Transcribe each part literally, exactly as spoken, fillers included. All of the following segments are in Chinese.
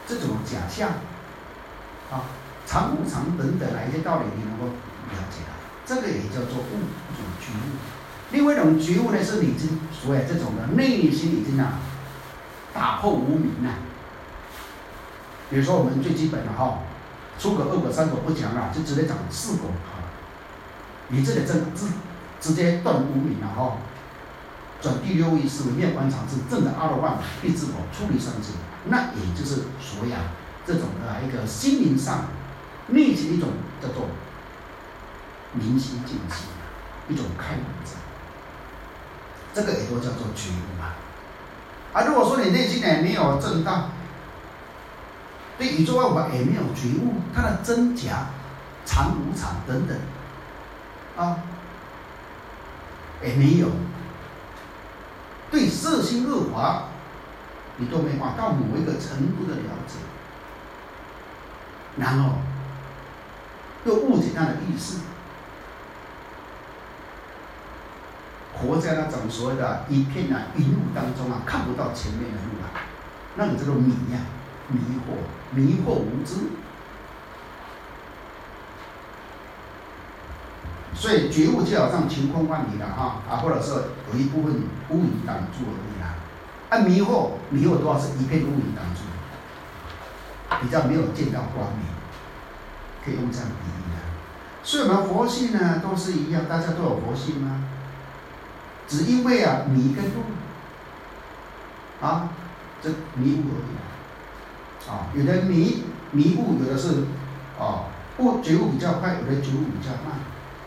这种假象啊，常无常等等啊一些道理，你能够了解了，这个也叫做悟，一种觉悟。另外一种觉悟呢，是你已经所谓这种的内心已经啊打破无明了。比如说我们最基本的哈，出口、二口、三口不讲了，就直接讲四口好了。你这个正直直接断无明了哈，转第六意识为灭观常智，正的阿罗汉必知佛，出离三界，那也就是所谓啊这种的一个心灵上内心一种叫做明心见性，一种开悟者，这个也都叫做觉悟啊。啊，如果说你内心也没有正道，对宇宙万法也没有觉悟，它的真假、常无常等等啊，也没有。对色心恶法，你都没法到某一个程度的了解，然后又误解它的意思，活在那种所谓的一片啊云雾当中啊，看不到前面的路啊，那个叫做迷呀、啊，迷惑，迷惑无知。所以觉悟就好像晴空万里了哈啊，或者是有一部分乌云挡住而已啦。啊，迷惑迷惑多少是一片乌云挡住，比较没有见到光明，可以用这样比喻的。所以我们佛性呢都是一样，大家都有佛性吗？只因为啊迷跟悟啊，这迷悟而已啊。有的迷迷悟，有的是啊悟觉悟比较快，有的觉悟比较慢。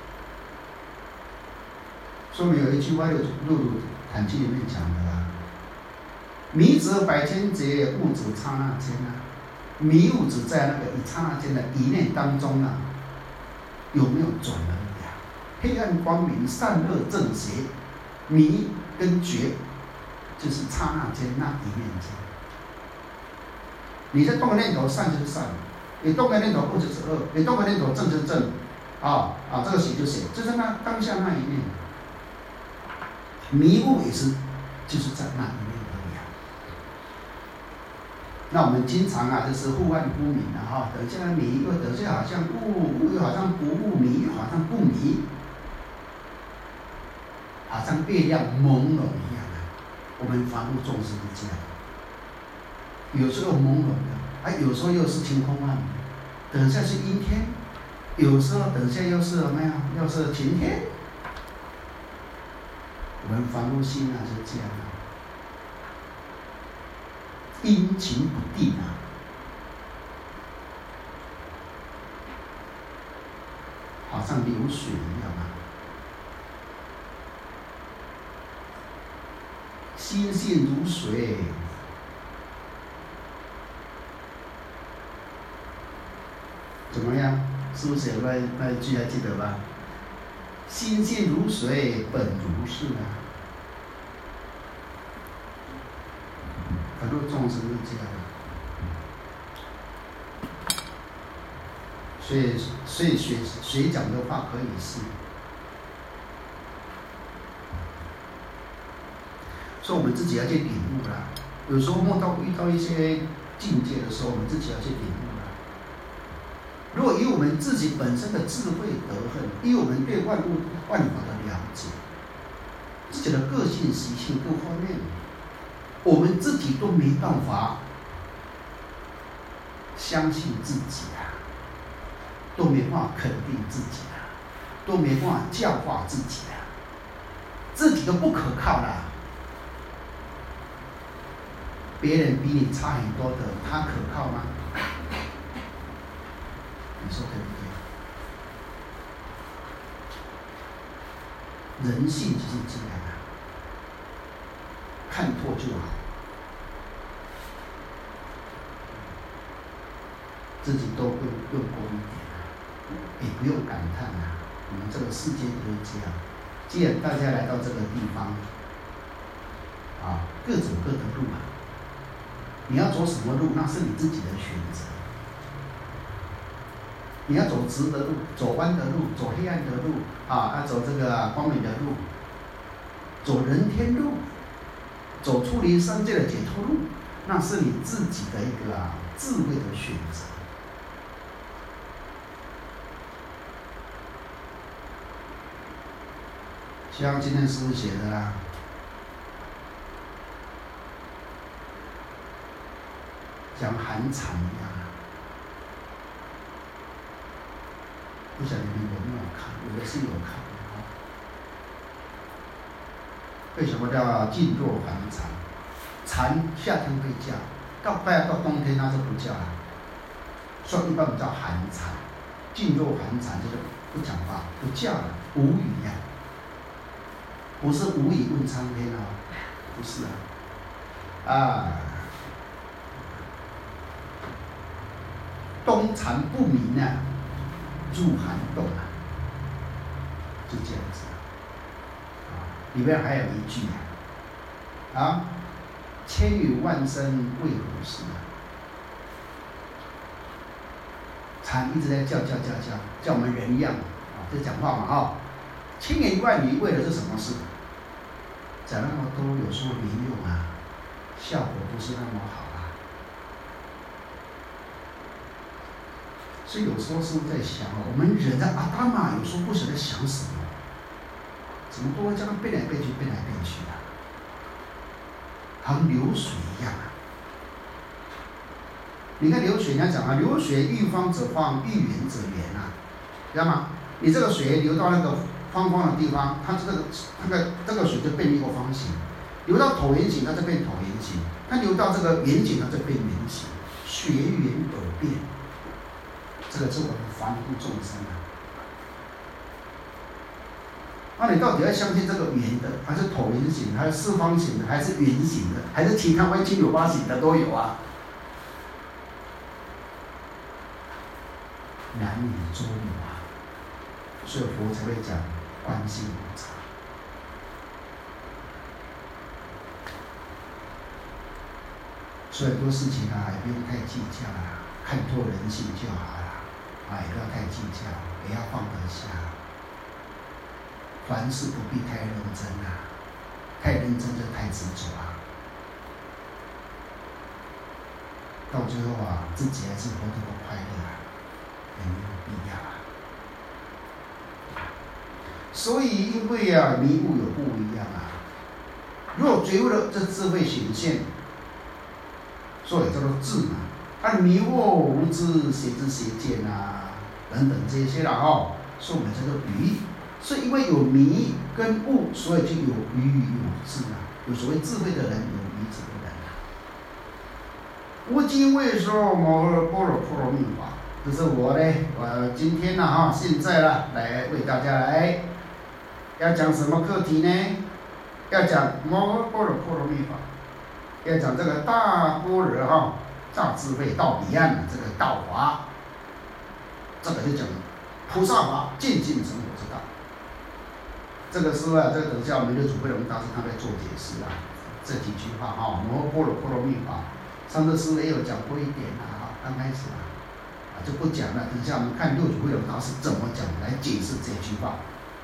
说明有一句话，就《露露坦记》里面讲的啊，迷则百千劫，悟则刹那间啊。迷悟只在那个一刹那间的一念当中啊，有没有转而已啊？黑暗光明、善恶正邪，迷跟觉，就是刹那间那一念间。你在动个念头，善就是善；你动个念头，恶就是恶；你动个念头，正就是正。啊啊，这个邪就邪，就是那当下那一念。迷雾也是，就是在那一念而已啊。那我们经常啊，就是忽暗忽明的哈，等下迷，又等下好像悟，又好像不悟，迷又好像不迷，好像月亮朦胧一样啊。我们凡夫众生是这样，有时候朦胧的，啊，有时候又是晴空万里，等下是阴天，有时候等下又是什么呀？又是晴天。我们凡夫心啊，就是这样啊，阴晴不定啊，好像流水一样啊。心性如水，怎么样？是不是有那那一句还记得吧？心性如水，本如是啊。很多众生是这样的，所以所以谁谁讲的话可以信。所以我们自己要去领悟啦。有时候梦到遇到一些境界的时候，我们自己要去领悟啦。如果以我们自己本身的智慧德行，以我们对万物万法的了解，自己的个性习性各方面，我们自己都没办法相信自己啊，都没办法肯定自己啊，都没办法教化自己啊，自己都不可靠啦。别人比你差很多的，他可靠吗？你说对不对？人性就是这样啊，看破就好，自己都用用功一点啊，也不用感叹啊。我们这个世界就是这样，既然大家来到这个地方，啊，各走各的路啊。你要走什么路，那是你自己的选择。你要走直的路，走弯的路，走黑暗的路，啊，要走这个光明的路，走人天路，走出离三界的解脱路， 那是你自己的一个啊智慧的选择。像今天师父写的啦，讲寒蝉一样啊，不晓得你有没有看？有的是有看的啊。为什么叫静若寒蝉？蝉夏天会叫，到快要到冬天它就不叫了，所以一般我们叫寒蝉。静若寒蝉就是不讲话，不叫了，无语呀、啊。不是无语问苍天啊，不是啊，啊，冬蝉不鸣啊，入寒洞啊，就这样子啊。里面还有一句啊，啊，千语万声为何事啊？蝉一直在叫叫叫叫，叫我们人一样啊，在讲话嘛啊，千言万语为的是什么事？讲那么多有时候没用啊，效果不是那么好啊。所以有时候是在想，我们人的阿达玛有时候不晓得想什么，怎么都会这样变来变去，变来变去的、啊，好像流水一样啊。你看流水，人家讲啊，流水遇方则方，遇圆则圆啊，知道吗？你这个水流到那个方方的地方，它这个那个这个水就变一个方形；流到椭圆形，它就变椭圆形；它流到这个圆形，它就变圆形。随缘而变，这个是我们凡夫众生啊。那你到底要相信这个圆的，还是椭圆形，还是四方形的，还是圆形的，还是其他歪七扭八形的都有啊？男女诸有啊，所以佛才会讲观心无常。所以很多事情啊，也不用太计较啦，看透人性就好了，啊，也不要太计较，也要放得下。凡事不必太认真啊，太认真就太执着啊，到最后啊，自己还是活得不快乐啊。没有必要啊，所以因为啊迷悟有不一样啊。如果觉悟了，这智慧显现，所以叫做智嘛。啊，迷惑无知、邪知邪见啊等等这些啦哦，所以我们叫做愚。是因为有迷跟悟，所以就有愚有智啊。有所谓智慧的人，有愚智的人啊。无尽为说摩诃般若波罗蜜法。就是我呢，我今天呢、啊、哈，现在呢，来为大家来要讲什么课题呢？要讲摩诃般若波罗蜜法，要讲这个大般若哈，大智慧到彼岸的这个道法，这个就讲菩萨法渐进成佛之道。这个是啊，这个等下我们的主慧龙大师他在做解释啊，这几句话哈，摩诃般若波罗蜜法，上次师父也有讲过一点啊，哈，刚开始啊。就不讲了，等一下我们看六祖慧能大师怎么讲来解释这句话。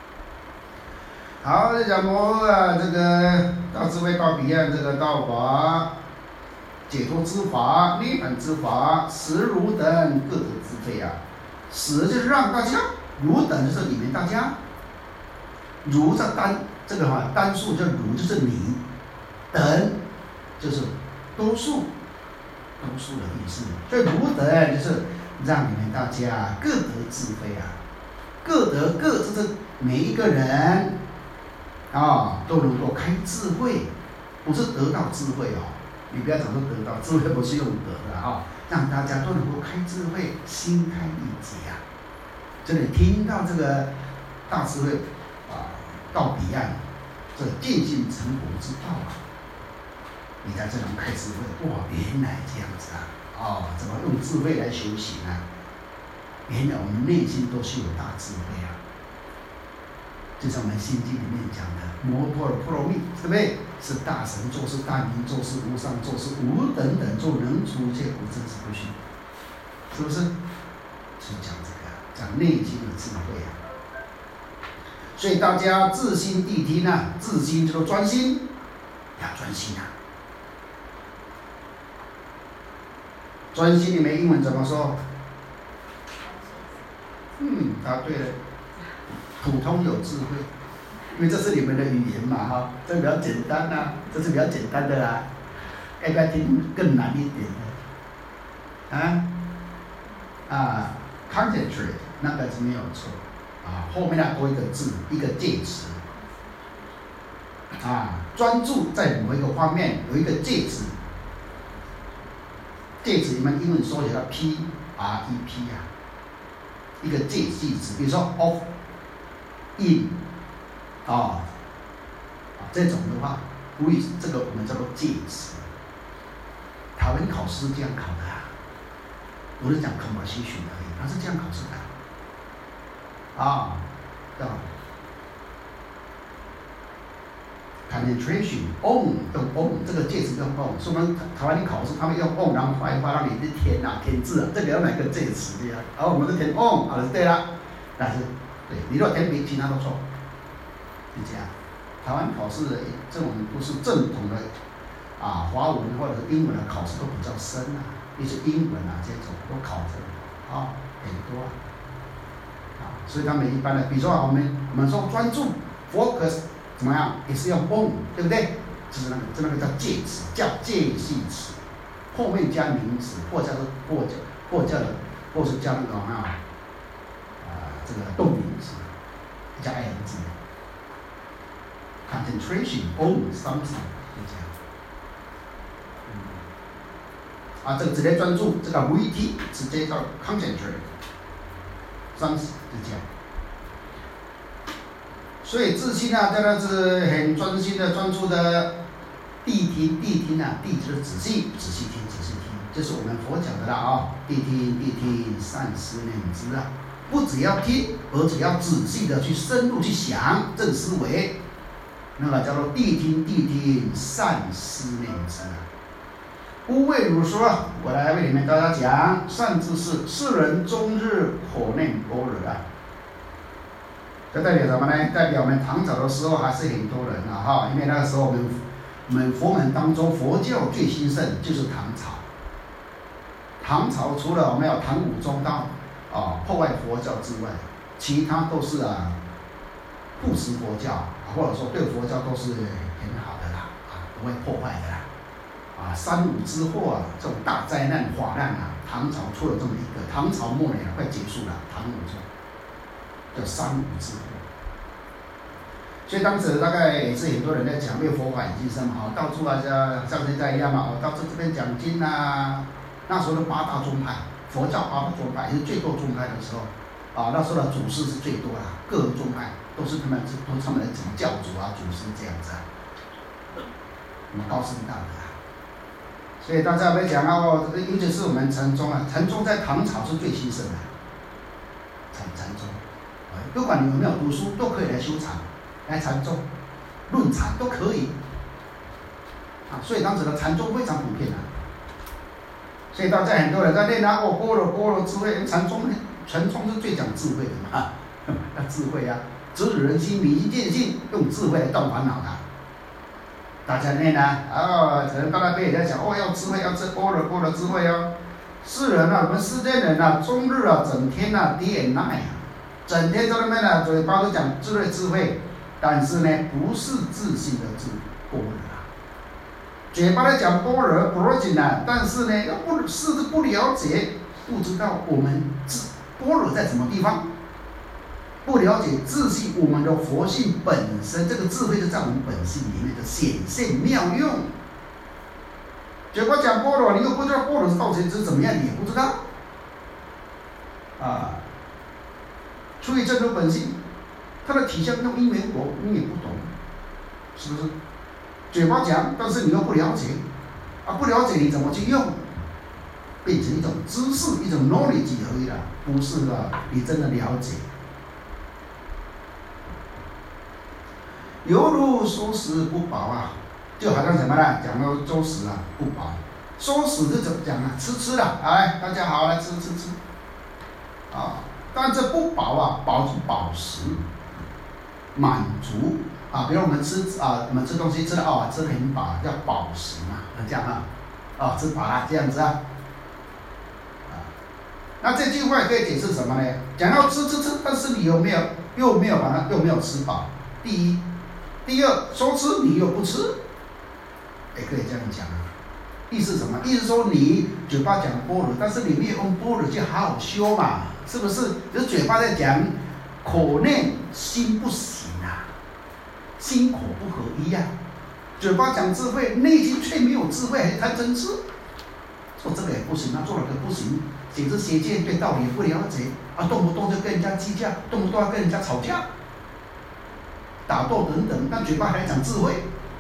好，讲摩啊，这个大智慧到彼岸这个道法，解脱之法、涅槃之法，实如等各得智慧啊。实就是让大家，如等就是你们大家，如这单这个哈单数叫如就是你，等就是多数，多数的意思。所以如等就是。让你们大家各得智慧啊，各得各就是每一个人啊都能够开智慧，不是得到智慧哦。你不要讲说得到智慧不是用得的啊，让大家都能够开智慧，心开意解啊。这里听到这个大智慧啊，到彼岸，这渐进成佛之道啊，你在这能开智慧，哇，原来这样子啊。哦，怎么用智慧来修行啊？原来我们内心都是有大智慧啊！就像我们《心经》里面讲的“摩诃般若波罗蜜”，对不对？是大神做事、大明做事、无上做事、无等等做，能除一切苦，真实不虚，是不是？是讲这个，讲内心的智慧啊！所以大家自心谛听啊，自心就是专心，要专心啊！ 专心，你们英文怎么说？嗯，答对了。普通有智慧，因为这是你们的语言嘛，哈，这比较简单呐、啊，这是比较简单的啦。要不要听更难一点的？啊啊 ，concentrate 那个是没有错啊，后面要多一个字，一个介词啊，专注在某一个方面有一个介词，介词你们英文缩写叫 P R E P 啊，一个介系词，比如说 of。in 啊、哦、这种的话，无疑这个我们叫做介词。台湾考试是这样考的啊，不是讲 conversation 而已，它是这样考试的啊。对吧 ？Penetration on 用 on 这个介词用 on， 所以我们台湾考试他们用 on， 然后画一画让你去填啊填字啊，这个要哪个介词的呀？然后我们就填 on， 好了，对了，但是。对，你如果填别其他都错，是这样。台湾考试的这种不是正统的啊，华文或者是英文的考试都比较深啊，一些英文啊这种都考这个啊很多啊，啊，所以他们一般的，比如说我们我们说专注 focus 怎么样，也是用 on， 对不对？就是那个，就那个叫介词，叫介系词，后面加名词，或者是或者或者的，或是加那个啊。这个动名词加 ing concentration on something 就这样。嗯，啊，这个直接专注，这个 V T 直接叫 concentrate something 就这样。所以自信啊，这个是很专心的、专注的谛听，谛听啊，谛就是仔细、仔细听、仔细听，这是我们佛讲的啦啊，谛听、谛听，善思念之啊。不只要听，而且要仔细的去深入去想这个思维，那个叫做谛听谛听，善思念之。无谓如说，我来为你们大家讲善知识，世人终日口念般若啊。这代表什么呢？代表我们唐朝的时候还是很多人啊哈，因为那个时候我们我们佛门当中佛教最兴盛就是唐朝。唐朝除了我们有唐武宗到啊，破坏佛教之外，其他都是啊，护持佛教，或者说对佛教都是很好的啦，啊，不会破坏的啦，啊，三武之祸啊，这种大灾难、法难啊，唐朝出了这么一个，唐朝末年快结束了，唐武宗叫三武之祸，所以当时大概也是很多人在讲，为佛法引进生嘛，到处啊像像现在一样嘛，到处这边讲经啊，那时候的八大宗派。佛教八大宗派也是最多宗派的时候，啊，那时候的祖师是最多啦，各个宗派都是他们都是他们的什么教主啊、祖师这样子啊，什么高僧大德啊。所以大家会讲哦，尤其是我们禅宗啊，禅宗在唐朝是最兴盛的，禅禅宗，不管你有没有读书，都可以来修禅，来禅宗、论禅都可以，啊，所以当时的禅宗非常普遍啊。所以大家很多人在练啊，哦，般若般若智慧，禅宗禅宗是最讲智慧的嘛，要智慧啊，直指人心，明心见性，用智慧来断烦恼的。大家练啊，哦，可能大家被人家讲，哦，要智慧，要智般若般若智慧哦。世人啊，我们世间人啊，终日啊，整天啊 ，day and night 啊，整天在那边呢，嘴巴都讲智慧智慧，但是呢，不是自信的智般若。嘴巴在讲般若不要紧啊，但是呢，要不是不了解，不知道我们般若在什么地方，不了解自信我们的佛性本身，这个智慧就在我们本性里面的显现妙用。嘴巴讲般若，你又不知道般若到底是怎么样，你也不知道啊。出于真如本性，它的体相用因缘果，你也不懂，是不是？嘴巴讲，但是你又不了解，啊，不了解你怎么去用，变成一种知识，一种 knowledge 而已啦，不是啊，你真的了解。犹如说食不饱啊，就好像什么呢？讲到粥食啊不饱，说食是怎么讲啊？吃吃的，来，大家好，来吃吃吃，啊，但这不饱啊，饱是饱食，满足。啊，比如我们吃啊，我们吃东西吃的哦，吃得很饱，叫饱食嘛，这样啊，哦，吃饱了这样子啊。 那这句话可以解释什么呢？讲到吃吃吃，但是你有没有又没有把它又没有吃饱？第一，第二，说吃你又不吃，也可以这样讲啊。意思什么？意思说你嘴巴讲般若，但是你没有用般若去好好修嘛，是不是？就是嘴巴在讲，口念心不行啊，心口不合一啊。嘴巴讲智慧，内心却没有智慧，还贪嗔痴。说这个也不行，那做了个不行，简直邪见，对道理也不了解啊，动不动就跟人家计较，动不动要跟人家吵架、打斗等等，但嘴巴还讲智慧。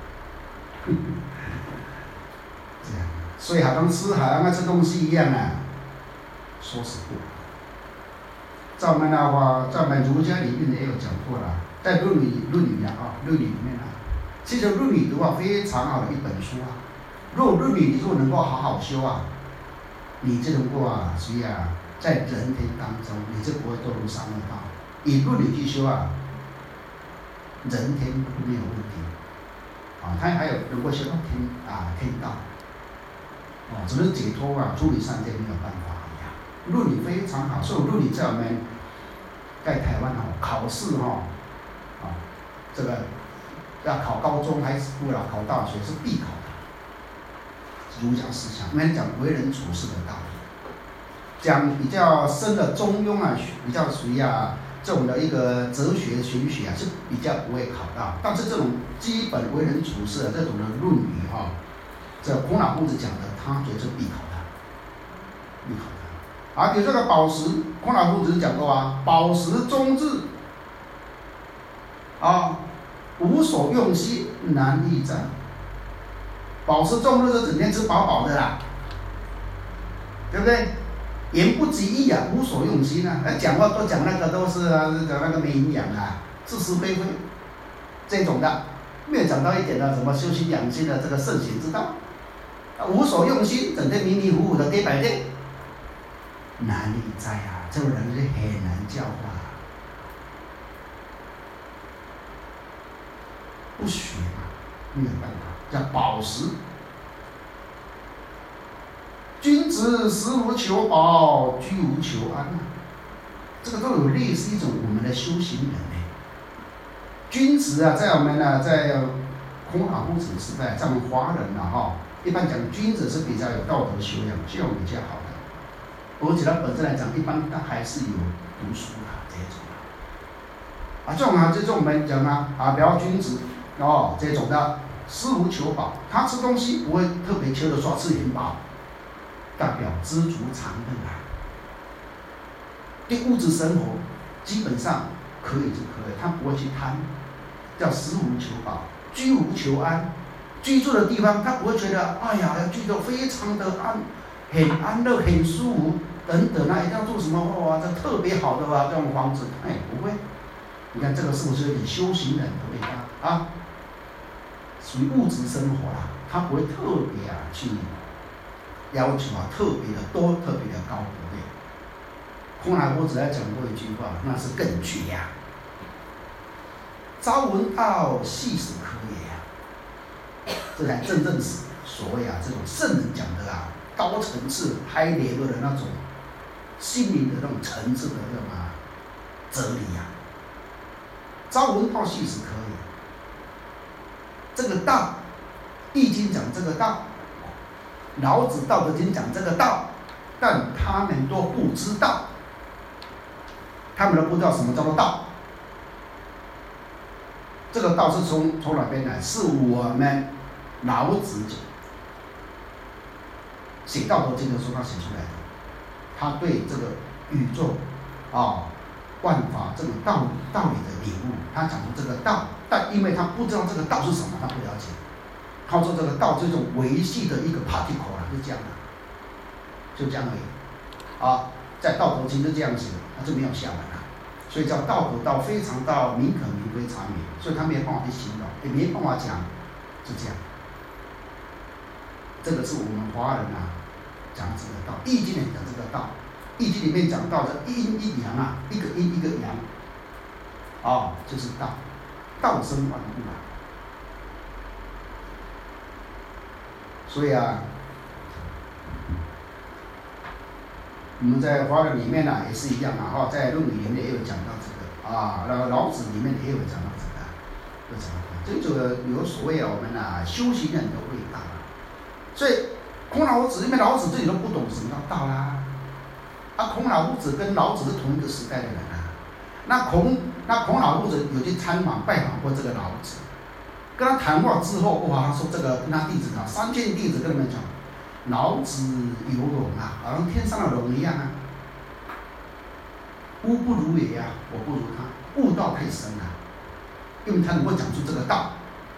这样，所以好像吃好像吃东西一样啊，说是不好。在我们的话，在我们儒家里面也有讲过了，在论语论语啊啊论语里面啊，其实论语的话非常好的一本书啊。如果论语你如果能够好好修啊，你就能够啊，所以啊，在人天当中，你就不会堕入三恶道。以论语去修啊，人天没有问题。啊，他还有能够修到天啊天道。哦，只是解脱啊，处理三界没有办法一样。论语非常好，所以论语在我们在台湾哦，考试哈、哦，啊，这个要考高中还是不了考大学是必考的。儒家思想，我们讲为人处事的道理，讲比较深的中庸啊，比较属于啊这种的一个哲学玄学啊，是比较不会考到。但是这种基本为人处事的这种的论语哈、哦，这孔老夫子讲的，他觉得是必考的，必考的。啊，比如这个饱食，孔老夫子讲过啊，饱食终日，啊，无所用心，难易哉。饱食终日是整天吃饱饱的啦，对不对？言不及义啊，无所用心啊，讲话都讲那个都是啊，讲那个没营养啊，是是非非，这种的，没有讲到一点的什么修心养性的这个圣贤之道，啊，无所用心，整天迷迷糊糊的跌摆跌，难易哉啊，这种人是很难教化，不学嘛，没有办法。叫饱食，君子食无求饱，居无求安啊。这个都有类似一种我们的修行人呢。君子啊，在我们呢、啊，在孔老夫子时代，在我们华人啊哈，一般讲君子是比较有道德修养、教育比较好的，而且他本身来讲，一般他还是有读书啊这种啊。啊，这种啊，这种我们讲啊啊，比较君子哦这种的。食无求饱，他吃东西不会特别求的说吃很饱，代表知足常乐啊。对物质生活基本上可以就可以，他不会去贪，叫食无求饱，居无求安。居住的地方他不会觉得哎呀要居住非常的安，很安乐很舒服等等啊，一定要住什么哇这特别好的啊这种房子，哎不会。你看这个是不是有点修行人的味道啊？属于物质生活啦，他不会特别啊去要求啊特别的多、特别的高，对不对？孔老夫子还讲过一句话，那是更绝呀、啊：“朝闻道，夕死可也呀。”这才真正是所谓啊这种圣人讲的啊高层次、high level的那种心灵的那种层次的那种啊哲理呀、啊。朝闻道，夕死可也。这个道，易经讲这个道，老子道德经讲这个道，但他们都不知道，他们都不知道什么叫做道。这个道是从从哪边来？是我们老子写道德经的时候他写出来的，他对这个宇宙啊、万法这种道道理的领悟，他讲出这个道。但因为他不知道这个道是什么，他不了解。他说这个道这种维系的一个 particle 啊，就这样的，就这样而已。啊，在《道德经》就这样写，他就没有下文了。所以叫道可道，非常道，名可名，非常名。所以他没有办法去形容，也没办法讲，就这样。这个是我们华人啊讲这个道，《易经》里讲这个道，《易经》里面讲到的一阴一阳啊，一个阴一个阳，啊，就是道。道生万物啊，所以啊， 我们在《华论》里面呢、啊、也是一样啊，哈，在《论语》里面也有讲到这个啊，那《老子》里面也有讲到这个，有讲到这个有所谓啊，我们啊修行人的味道啊，所以孔老子因为老子自己都不懂什么叫道啦，啊，孔老夫子跟老子是同一个时代的人啊，那孔那孔老夫子有去参访拜访过这个老子，跟他谈话之后，哇，他说这个跟他弟子啊，三千弟子跟他们讲。老子有容啊，好像天上的龙一样啊。吾不如也呀、啊，我不如他，悟道太深了、啊，因为他能够讲出这个道。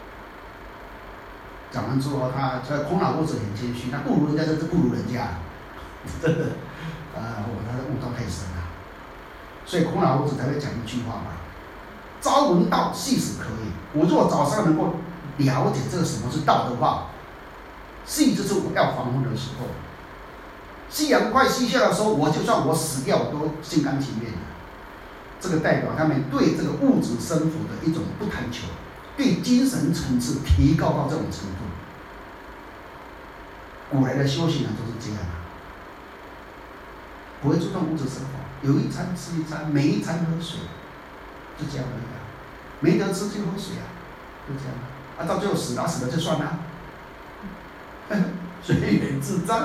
讲完之后，他这孔老夫子很谦虚，他不如人家，真是不如人家，真的，啊，我他的悟道太深了，所以孔老夫子才会讲一句话嘛：朝闻道，夕死可矣。我如果早上能够了解这个什么是道的话。夕就是我要黄昏的时候，夕阳快西下的时候，我就算我死掉，我都心甘情愿的。这个代表他们对这个物质生活的一种不贪求，对精神层次提高到这种程度。古来的修行人都是这样啊，不会注重物质生活，有一餐吃一餐，每一餐喝水，就这样而已啊。没得吃就喝水啊，就这样啊。啊，到最后死了死了就算了。随缘自在，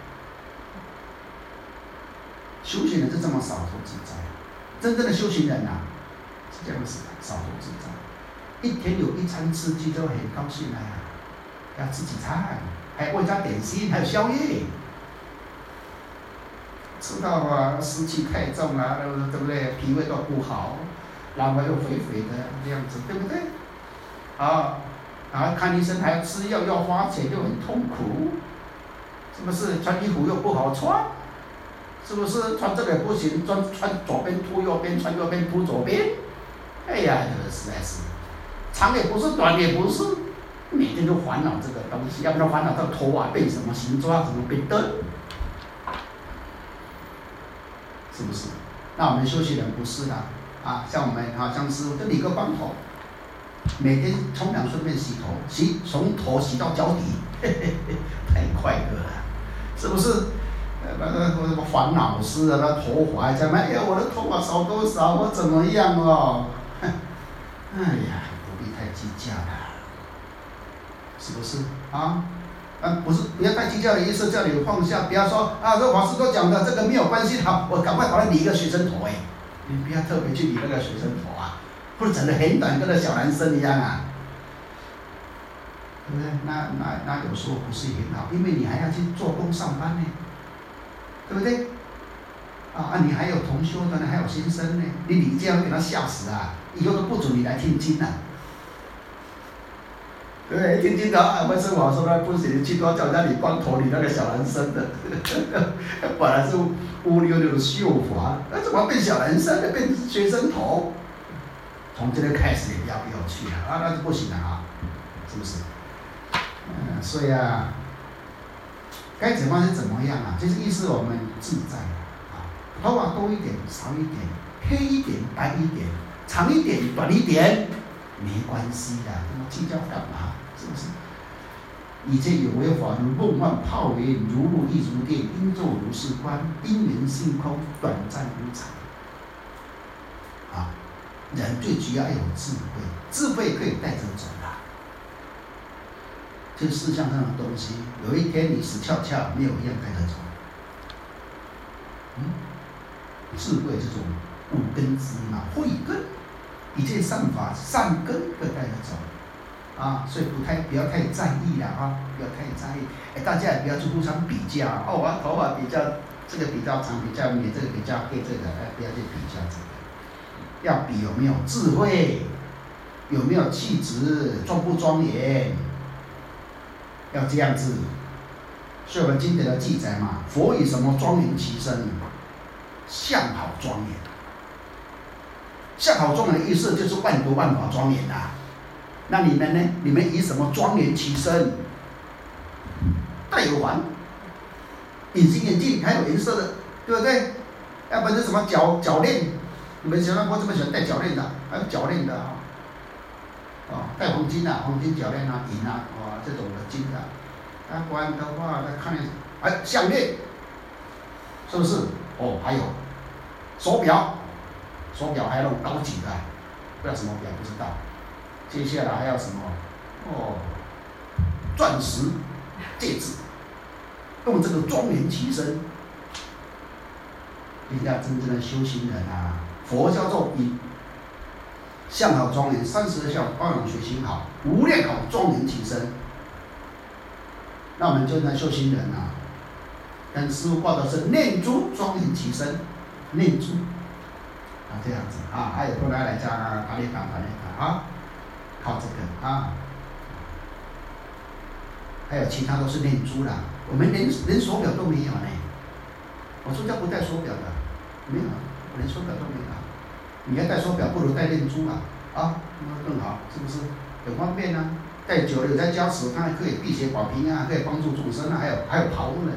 修行人是这么洒脱自在。真正的修行人啊，是这样子的，洒脱自在。一天有一餐吃鸡就很高兴了、啊，要吃几餐，还外加点心，还有宵夜。吃到啊湿气太重了、啊，对不对？脾胃都不好，然后又肥肥的这样子，对不对？啊。然后看医生还要吃药，要花钱，又很痛苦，是不是？穿衣服又不好穿，是不是？穿这个也不行，穿穿左边秃右边，穿右边秃左边，哎呀，这个实在是，长也不是，短也不是，每天都烦恼这个东西，要不然烦恼到头啊变什么形状，什么变灯，是不是？那我们修行人不是的啊，像我们啊，像师傅就理个光头。每天冲凉顺便洗头，洗从头洗到脚底，嘿嘿嘿，太快乐了，是不是？呃，那个什么烦恼丝啊，那头发在那，哎呀，我的头发少多少，我怎么样哦？哎呀，不必太计较了，是不是？啊，啊，不是，不要太计较的意思，叫你放下，不要说啊，这法师都讲的这个没有关系，好，我赶快把它理一个学生头哎，你不要特别去理那个学生头啊。或者整得很短，跟那小男生一样啊，对不对？那那那有时候不是很好，因为你还要去做工上班呢，对不对？啊啊，你还有同修的呢，还有新生呢，你你这样给他吓死啊！以后都不准你来听经了、啊，对不对？听经的啊，卫生法说那不行，去多叫人家理光头，理那个小男生的，本来是乌溜溜的秀发，那怎么变小男生了，变学生头？从这个开始也要不要去啊？啊，那就不行了啊，是不是？嗯，所以啊，该怎么样是怎么样啊？就是意思我们自在啊，头发多一点、少一点，黑一点、白一点，长一点、短一点，没关系的，这么计较干嘛？是不是？一切有为法如梦幻泡影，如露亦如电，应作如是观，因缘性空，短暂无常。啊。人最主要要有智慧，智慧可以带着走的。这世上上的东西，有一天你死翘翘，没有一样带着走。嗯，智慧这种五根之嘛，慧根，一切善法善根会带着走。啊，所以不太不要太在意了啊，不要太在意。哎，大家也不要去互相比较哦，我头发比较这个比较长，比较美，这个比较黑，这个哎，不要去比较这个。要比有没有智慧，有没有气质，庄不庄严，要这样子。所以我们经典的记载嘛，佛以什么庄严其身？相好庄严。相好庄严的意思就是万德万法庄严的、啊。那你们呢？你们以什么庄严其身？戴耳环、隐形眼镜，还有颜色的，对不对？要不然是什么脚脚链？你们喜欢我这么喜欢戴脚链的，还有脚链的啊，哦，戴黄金啊，黄金脚链啊，银啊，哇，这种的金的。啊，不然的话，再看哎，项链，是不是？ 哦，还有手表，手表还有那种高级的，不知道什么表不知道。接下来还有什么？哦，钻石戒指，用这个庄严其身。人家真正的修行人啊，佛叫做以相好庄严，三十二相包容学行好，无量好庄严其身。那我们真正的修行人啊，跟师父挂的是念珠庄严其身，念珠啊这样子啊，还有后来来讲啊，阿里嘎阿里嘎啊，靠这个啊，还有其他都是念珠啦。我们连连手表都没有呢。我出家不戴手表的，没有，我连手表都没有。你要戴手表，不如戴念珠啊，啊，那更好，是不是？很方便啊，戴久了有在加持，它还可以辟邪保平啊，可以帮助众生啊，还有还有袍呢。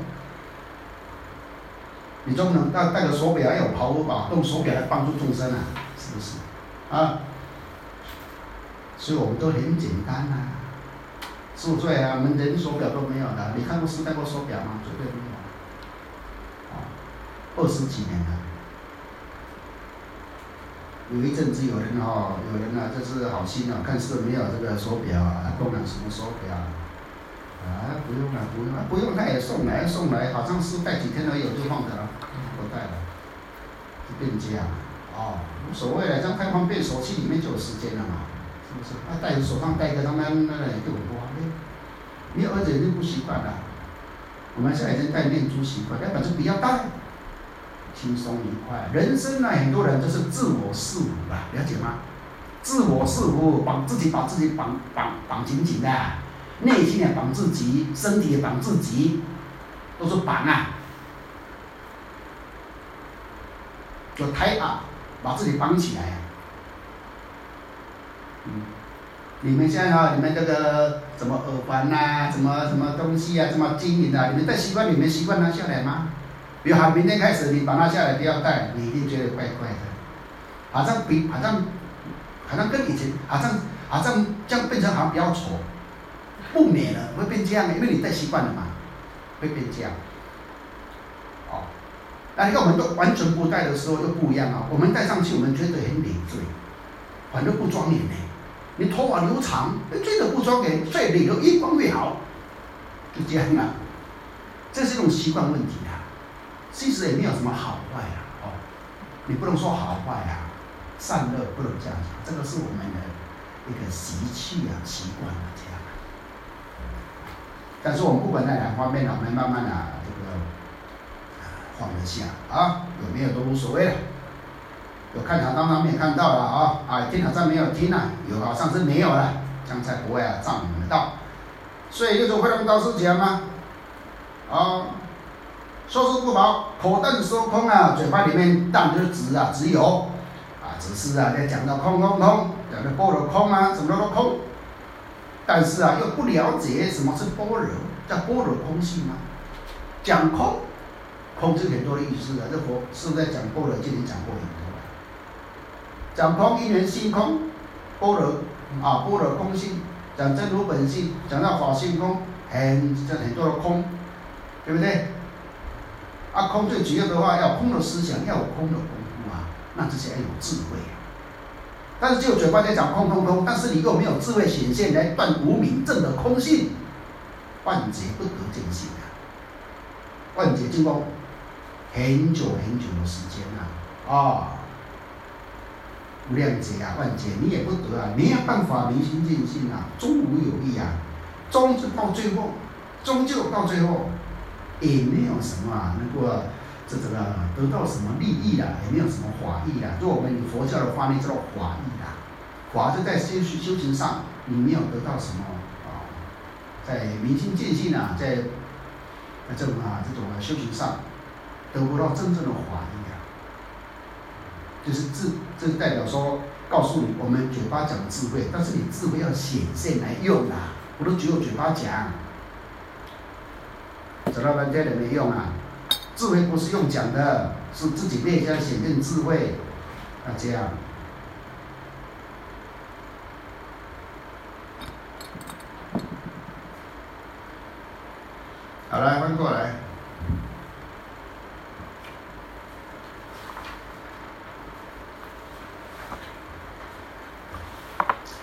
你总不能戴戴个手表，还有袍吧，用手表来帮助众生啊，是不是？啊，所以我们都很简单啊。十五岁啊，我们连手表都没有的。你看过师戴过手表吗？绝对没有。二十几年了，有一阵子有人哦，有人啊，这是好心啊，看是没有这个手表啊，供养什么手表啊？不用了，不用了，不用他也送来送来，好像是戴几天而已，就放着了，不戴了，就变这样哦，无所谓了，这样太方便，手机里面就有时间了嘛，是不是？他、啊、戴手上戴个他们那个就很多，你儿子已经不习惯了，我们现在已经戴念珠习惯，要不然就不要戴。轻松愉快，人生呢，很多人就是自我束缚啊，了解吗？自我束缚，绑自己，把自己绑绑绑紧紧的，内心也绑自己，身体也绑自己，都是绑啊，就抬啊，把自己绑起来啊。嗯，你们现在啊，你们这个什么耳环呐、啊，什么什么东西啊，什么金银啊，你们在习惯，你们习惯拿下来吗？比如好，明天开始你把它下来不要戴，你一定觉得怪怪的，好像比好像好像跟以前好像好像这样变成好像比较丑，不美了，会变这样，因为你戴习惯了嘛，会变这样。哦，那你看我们都完全不戴的时候又不一样啊，我们戴上去我们觉得很累赘，反正不庄严呢。你头发留长，觉得不庄严，最累的越光越好，就这样啊，这是一种习惯问题啊。其实也没有什么好坏啊，哦，你不能说好坏啊，善恶不能这样讲，这个是我们的一个习气啊、习惯啊这样。但是我们不管在哪方面呢，我们慢慢啊这个放得下啊，有没有都无所谓了。有看场当然没有看到了啊，啊听场上没有听啊，有好像是没有了，这样才不会啊障你们的道。所以就是会让道士讲吗？啊。说是不饱，口淡说空啊，嘴巴里面淡就是只啊，只有啊，只是啊，在讲到空空空，讲到般若空啊，什么都空，但是啊，又不了解什么是般若，叫般若空性吗？讲空，空是很多的意思啊，这佛是在讲般若经里讲过很多了。讲空因缘性空，般若啊，般若空性，讲真如本性，讲到法性空，很这很多的空，对不对？啊，空最主要的话，要空的思想，要有空的功夫啊，那这些要有智慧啊。但是只有嘴巴在讲空空空，但是你又没有智慧显现来断无明证的空性，万劫不得见性啊！万劫经过很久很久的时间啊，啊，无量劫啊，万劫你也不得啊，没有办法明心见性啊，终无有益啊，终究到最后，终究到最后。也没有什么啊，能够这这个得到什么利益啦，也没有什么法益啦。就我们佛教的翻译叫做法益啦，法就在修修行上，你没有得到什么啊，在明心见性啊，在这种啊这种修行上得不到真正的法益啊。就是智，这代表说告诉你，我们嘴巴讲智慧，但是你智慧要显现来用啊，不是只有嘴巴讲。讲了半天也没用啊！智慧不是用讲的，是自己内在显现智慧啊，这样。好了，翻过来。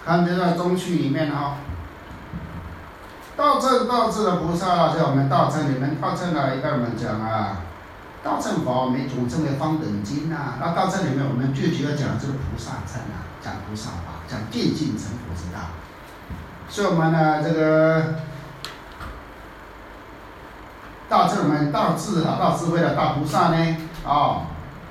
看这个中区里面哈、哦，道正道智的菩萨啊，在我们道正里面，道正啊，一般我们讲啊，道正法我们总称为方等经啊。那道正里面，我们最主要讲的就是菩萨乘啊，讲菩萨法，讲渐进成佛之道。所以我们呢，这个道正我们道智啊，道智慧的大菩萨呢，啊、哦，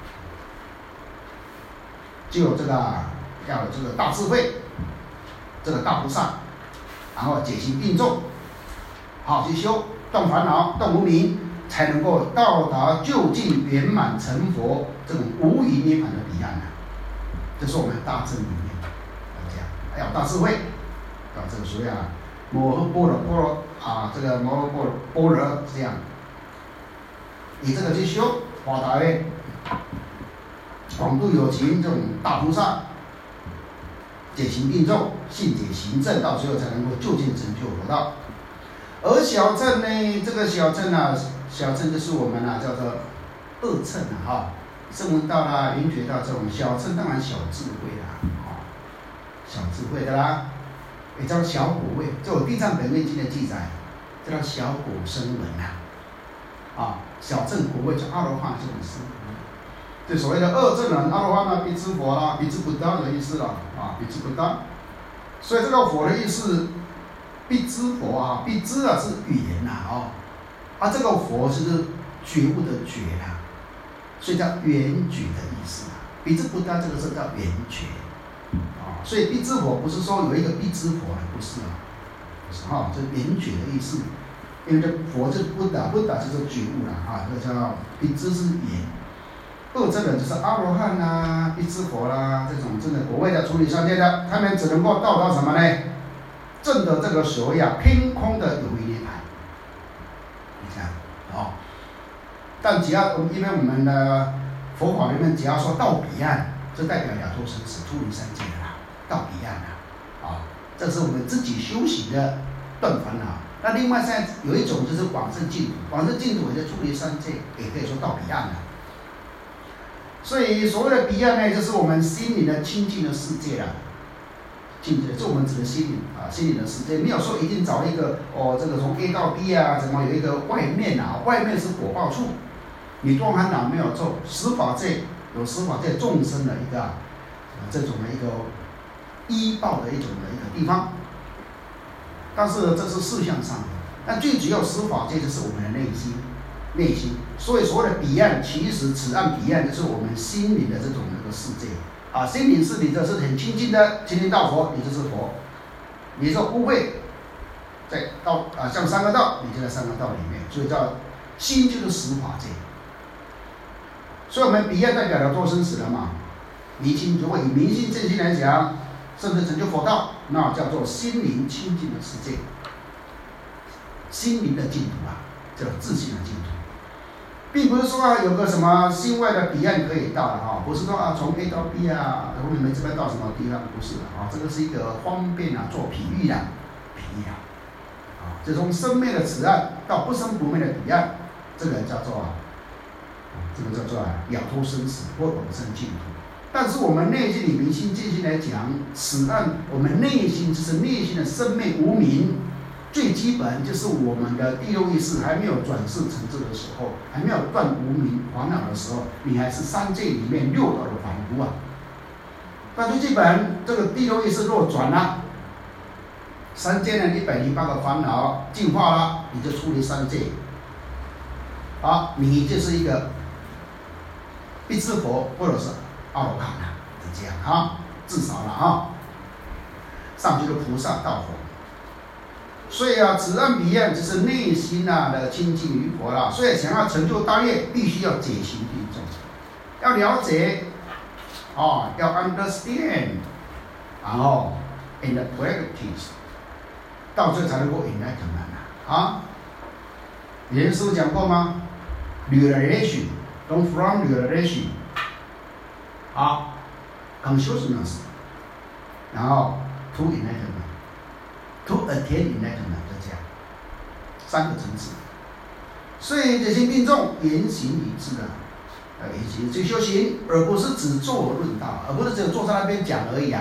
就有这个要有这个大智慧，这个大菩萨，然后解行并重，好去修，断烦恼，断无明，才能够到达究竟圆满成佛这种无余涅槃的彼岸啊。这是我们大正里面要讲，还有大智慧，啊，这个所谓啊，摩诃般若波罗啊，这个摩诃般若波罗这样，以这个去修，发达为广度有情这种大菩萨，解行并重，信解行证，到最后才能够究竟成就佛道。而小乘呢，这个小乘啊，小乘就是我们啊叫做二乘啊，哈，声闻道啦、缘觉道这种小乘，当然小智慧啦，啊，小智慧的啦，也叫小果位。这有《地藏本愿经》的记载，叫做小果声闻啊，啊，小乘果位叫阿罗汉这种声闻。这所谓的二乘人，阿罗汉啊，比支佛啦，比支不达的意思啦，啊，比支不达。所以这个佛的意思，比支佛啊，比支啊是语言呐，哦，啊这个佛就是觉悟的觉啦，所以叫圆觉的意思啊。比支不达这个是叫圆觉，啊，所以比支佛不是说有一个比支佛的，不是啊，不是哈，这圆觉的意思。因为这佛就是不达，不达就是觉悟啦，啊，这个叫比支是圆。二乘人就是阿罗汉啦、比支佛啦，这种真的果位的处理三界的，他们只能够到达什么呢？证得这个所谓啊偏空的有为涅槃。你看，哦，但只要因为我们的佛法里面，只要说到彼岸，就代表了脱生死、出离三界的啦，到彼岸啦，啊、哦，这是我们自己修行的断烦恼。那另外现在有一种就是往生净土，往生净土也就出离三界，也可以说到彼岸了。所以所谓的彼岸呢，就是我们心灵的清净的世界啦，清净的，这我们指的心灵啊，心灵的世界，没有说一定找一个哦，这个从 A 到 B 啊，怎么有一个外面啊，外面是果报处，你断烦恼没有做，十法界有十法界众生的一个啊，这种的一个依报的一种的一个地方，但是这是事项上的，但最主要十法界就是我们的内心。内心，所以所谓的彼岸，其实此岸彼岸就是我们心灵的这种那个世界啊。心灵是你这是很清净的，清净到佛，你就是佛；你说污秽，在道啊，像三个道，你就在三个道里面，所以叫心就是十法界。所以我们彼岸代表了多生死了嘛。离心，如果以明心正心来讲，甚至成就佛道，那叫做心灵清净的世界，心灵的净土啊，叫自性的净土。并不是说啊有个什么心外的彼岸可以到的哈，不是说啊从 A 到 B 啊，我们没这边到什么地方，不是的啊，这个是一个方便啊做比喻的，比喻啊，啊，就从生灭的此岸到不生不灭的彼岸，这个叫做啊，这个叫做啊了脱生死或永生净土。但是我们内心里明心见性来讲，此岸我们内心就是内心的生灭无明。最基本就是我们的第六意识还没有转世成智的时候，还没有断无明烦恼的时候，你还是三界里面六道的凡夫啊。那最基本这个第六意识若转了，三界的一百零八个烦恼净化了，你就出离三界，啊，你就是一个比支佛或者是阿罗汉了，就这样啊，至少了啊，上去的菩萨道佛。所以啊，此岸彼岸就是内心啊的清净于佛啦。所以想要成就大业，必须要解行并重，要了解，哦，要 understand， 然后 in the practice， 到最后才能够 enlightenment 啊。以前师父讲过吗 ？realization， don't from realization， 啊 ，consciousness， 然后 to enlightenment。To attain enlightenment， 就这样，三个层次。所以解行并重，言行一致啊，呃，言行去修行，而不是只坐论道，而不是只有坐在那边讲而已啊。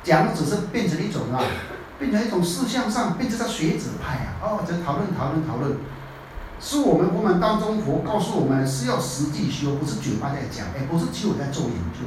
讲的只是变成一种啊，变成一种事项上，变成在学者派啊，哦，在讨论讨论讨论。是我们佛门当中，佛告诉我们是要实际修，不是嘴巴在讲，哎，不是只有在做研究。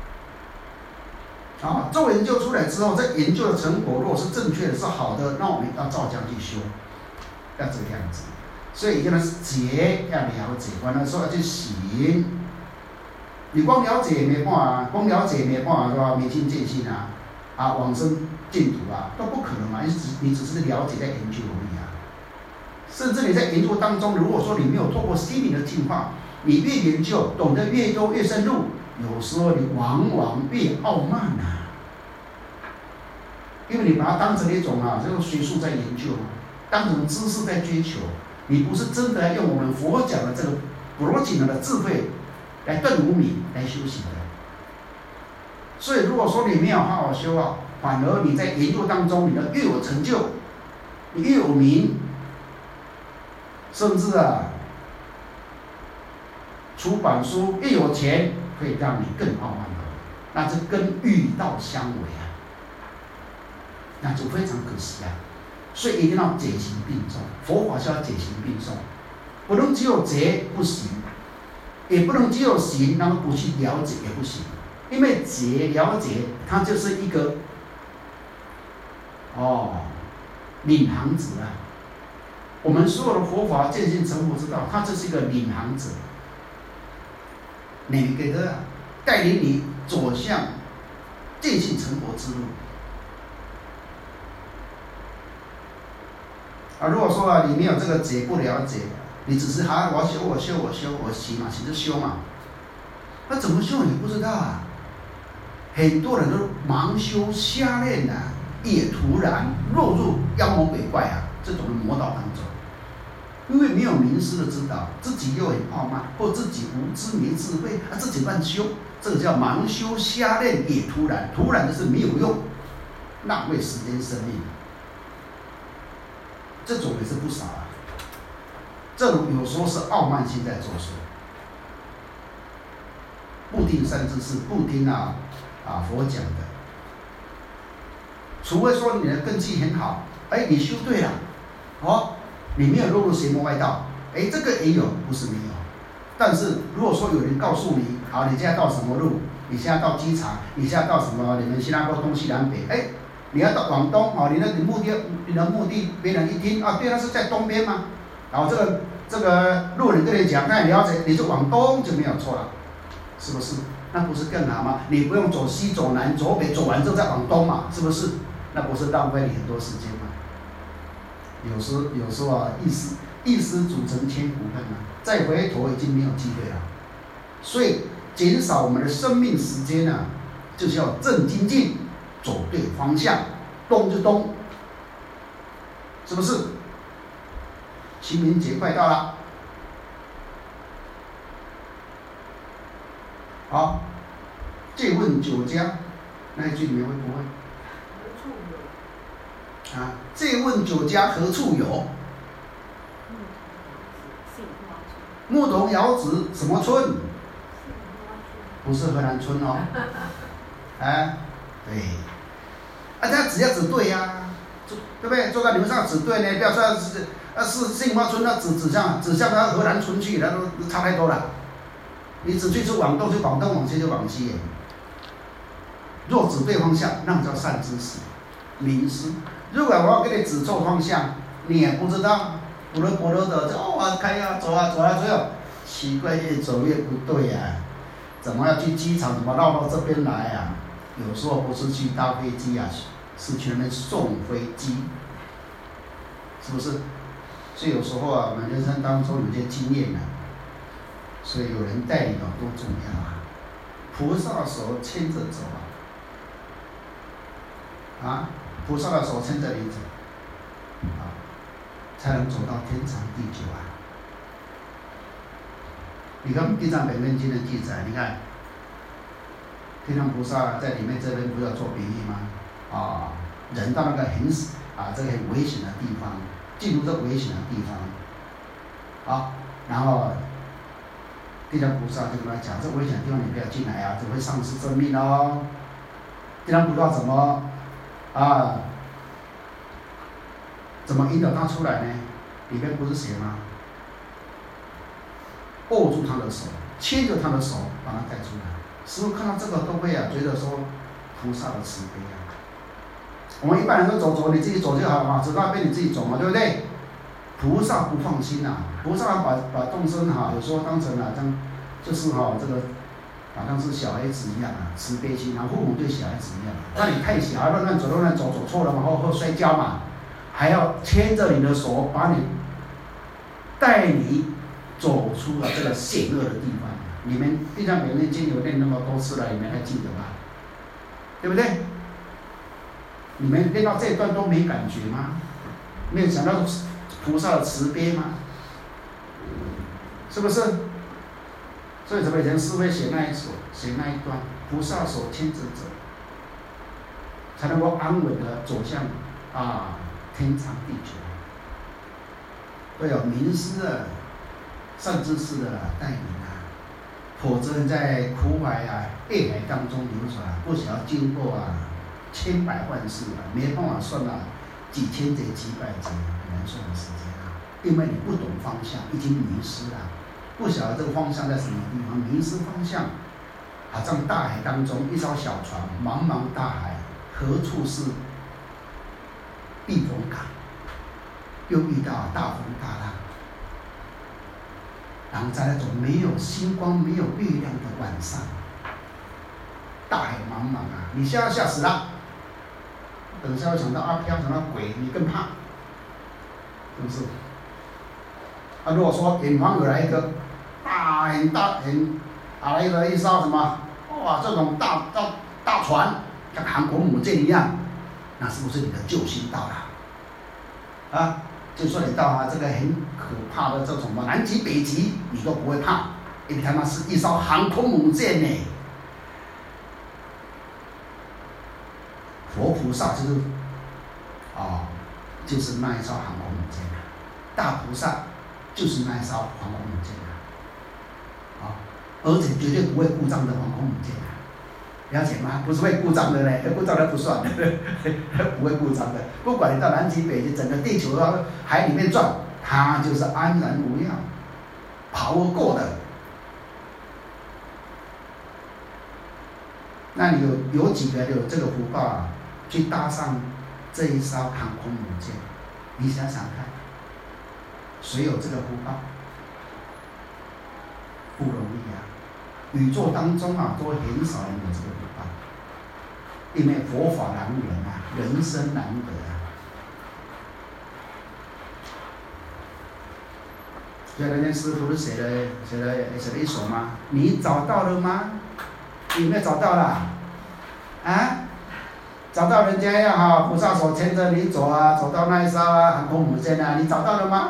啊，做研究出来之后，这研究的成果如果是正确的、是好的，那我们要照这样去修，要这个样子。所以一个是解要了解，完了之后要去行。你光了解没办法，光了解没办法是吧？明心见性啊，啊，往生净土啊，都不可能嘛。你只你只是了解在研究而已啊。甚至你在研究当中，如果说你没有透过心灵的净化，你越研究懂得越多越深入，有时候你往往越傲慢啊，因为你把它当成一种啊，这个学术在研究，当成知识在追求，你不是真的要用我们佛讲的这个逻辑的智慧来顿无明来修行的。所以如果说你没有好好修啊，反而你在研究当中，你的越有成就，你越有名。甚至啊，出版书越有钱，可以让你更傲慢的，那这跟欲道相违啊，那就非常可惜啊。所以一定要解行并重，佛法是要解行并重，不能只有解不行，也不能只有行然后不去了解也不行，因为解了解它就是一个哦领航者啊。我们所有的佛法见性成佛之道，它就是一个领航者，你给他带领你走向见性成佛之路。啊，如果说啊，你没有这个解不了解，你只是啊，我修我修我修我行嘛，其实修嘛，那怎么修你不知道啊？很多人都盲修瞎练啊，也突然落入妖魔鬼怪啊这种魔道当中。因为没有名师的指导，自己又很傲慢，或自己无知没智慧，啊，自己乱修，这个叫盲修瞎练也突然，突然的是没有用，浪费时间生命，这种也是不少啊。这种有时候是傲慢心在作祟，不听善知识，不听啊啊佛讲的，除非说你的根基很好，哎，你修对了，哦。你没有落入邪魔外道，哎，这个也有，不是没有。但是如果说有人告诉你，好，你现在到什么路？你现在到机场，你现在到什么？你们新加坡东西南北，哎，你要到往东，哦，你的目的，你的目的，别人一听啊，对，那是在东边吗？然后这个这个路人跟你讲，那你了解，你就往东就没有错了，是不是？那不是更好吗？你不用走西走南走北，走完之后再往东嘛，是不是？那不是浪费你很多时间吗？有时有时候啊，一时一时煮成千古恨啊，再回头已经没有机会了。所以减少我们的生命时间啊，就是要正精进，走对方向，东就东，是不是？清明节快到了，好，借问酒家那一句你们会不会？啊，借问酒家何处有？牧童遥指什么村？不是河南村哦。哎，对，啊，他只要指对呀、啊，对不对？坐在你们上指对呢，不要说是啊是杏花村，那指指向指向他河南村去，那都差太多了。你指去就往东就往东，往西就往西。若指对方向，那叫善知识、明师。如果我要给你指错方向，你也不知道，不伦不伦的，哦啊开啊走啊走啊走啊，奇怪，越走越不对啊！怎么要去机场？怎么绕到这边来啊？有时候不是去搭飞机啊，是去那边送飞机，是不是？所以有时候啊，我们人生当中有些经验啊，所以有人带领啊多重要啊！菩萨手牵着走啊，啊！菩萨的手牵着你走，啊，才能走到天长地久啊！你看《地藏本愿经》的记载，你看天上菩萨在里面这边不是要做比喻吗？啊，人到那个很啊这个很危险的地方，进入这危险的地方，啊，然后地藏菩萨就跟他讲，这危险的地方你不要进来啊，这会丧失生命哦。 既然不知道怎么啊，怎么引导他出来呢？里面不是写吗？握住他的手，牵着他的手，把他带出来。师父看到这个都会啊，觉得说菩萨的慈悲啊。我们一般人都走走，你自己走就好嘛，走那边你自己走嘛，对不对？菩萨不放心啊，菩萨把把众生哈、啊，有时候当成好像就是哈、啊、这个。好像是小孩子一样啊，慈悲心，然后父母对小孩子一样。那你太小，乱乱走乱乱走，走错了嘛，或或摔跤嘛，还要牵着你的手，把你带你走出了这个险恶的地方。你们《地藏本愿经》有念那么多次了，你们还记得吗？对不对？你们念到这一段都没感觉吗？没有想到菩萨的慈悲吗？是不是？所以怎么以前师父写那一首，写那一段，菩萨手牵着走，才能够安稳的走向啊天长地久。都有名师的、善知识的带领啊，否则在苦海啊、业海当中流转，不晓得经过啊千百万世啊，没办法算啊几千劫、几百劫，很难算的时间啊，因为你不懂方向，已经迷失了。不晓得这个方向在什么地方，迷失方向，好像大海当中一艘小船，茫茫大海，何处是避风港？又遇到大风大浪，然后在那种没有星光、没有月亮的晚上，大海茫茫啊，你吓要吓死了。等一下会想到阿飘，想到鬼，你更怕，是不是？啊，如果说远方有来一个大很大很啊来了一艘什么哇这种大大大船，像航空母舰一样，那是不是你的救星到了？啊，就说你到啊这个很可怕的这种什么南极北极，你都不会怕，因为他妈是一艘航空母舰呢。佛菩萨就是啊，就是那一艘航空母舰啊，大菩萨就是那一艘航空母舰啊，啊，而且绝对不会故障的航空母舰啊，了解吗？不是会故障的嘞，故障的不算的，不会故障的。不管你到南极北极，整个地球到海里面转，它就是安然无恙，跑不过的。那你有有几个有这个福报啊，去搭上这一艘航空母舰？你想想看，谁有这个福报？不容易啊！宇宙当中啊，都很少人有这个福报，因为佛法难闻啊，人生难得啊。所以人家师父是写了写了写了一首吗？你找到了吗？有没有找到啦？啊？找到人家要哈菩萨手牵着你走啊，走到那一艘啊航空母舰啊，你找到了吗？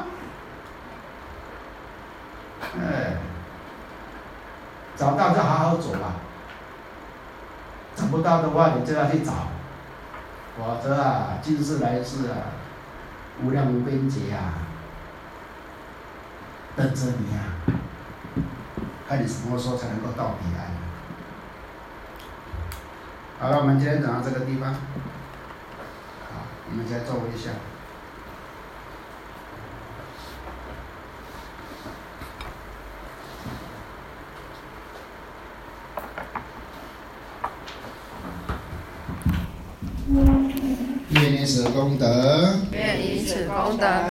哎，找到就好好走吧。找不到的话，你就要去找，否则啊，今世来世啊，无量无边劫啊，等着你啊，看你什么时候才能够到彼岸。好了，我们今天讲到这个地方，好，我们先坐一下。愿以此功德， 愿以此功德。